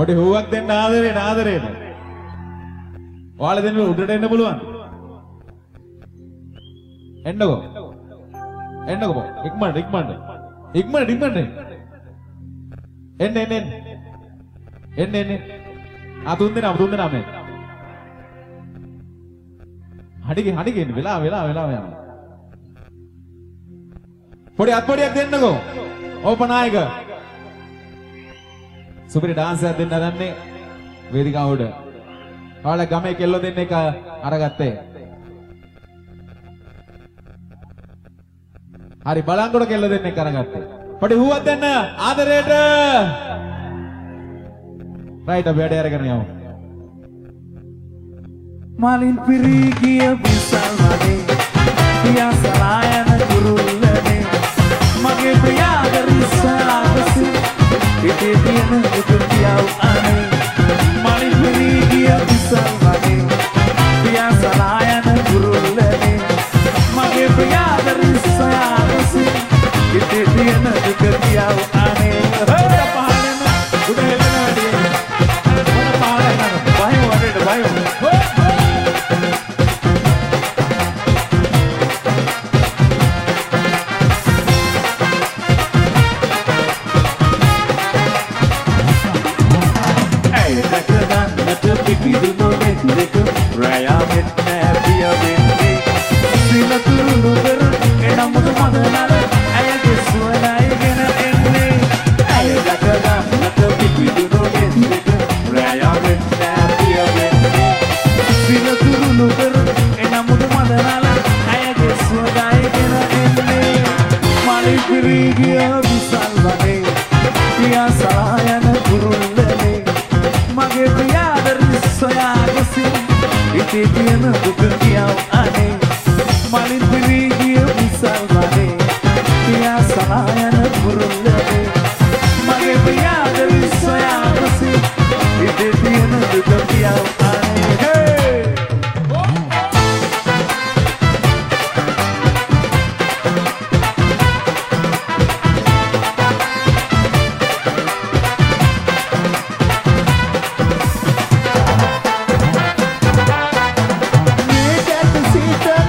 පොඩි හුවක් දෙන්න ආදරේන. ඔයාලා දෙන්න උඩට එන්න පුළුවන්. එන්නකෝ. ඉක්මනට. එන්න. අතුන් දෙනා මේ. හඩිගේ එන්න වෙලා යනවා. පොඩි අත්පොඩියක් දෙන්නකෝ. ඕපනායක. සුපිරි ඩාන්ස් එකක් දෙන්න හදන්නේ වේදිකාව උඩ. ඔයාලා ගමේ කෙල්ලෝ දෙන්න එක අරගත්තේ. හරි බලංගොඩ කෙල්ලෝ දෙන්න එක අරගත්තේ. පොඩි හුවක් දෙන්න ආදරේට. රයිට් අපි වැඩ අරගෙන යමු. මලින් පිරී ගිය විසල් වගේ පියාසලා යන කුරුල්ලනේ මගේ ප්‍රියාදරිසාවසි ඉතේ තියෙන දුකියව අනේ මලින් පිරී ගිය විසල් වගේ පියාසලා යන කුරුල්ලනේ මගේ ප්‍රියාදරිසාවසි ඉතේ තියෙන දුකියව අනේ පහලෙන්න උදේ හෙලන වැඩි මොන පහලෙන්න බයෝ වඩේට බයෝ Sita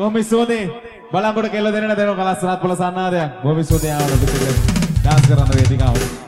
බොහොම ස්තුතියි. බලංගොඩ කෙල්ල දෙන්න දෙනවා කලස්සනත් පොළ සන්නාදයක්. බොහොම ස්තුතියි ආවද පිටින්. ඩාන්ස් කරන වේදිකාවට.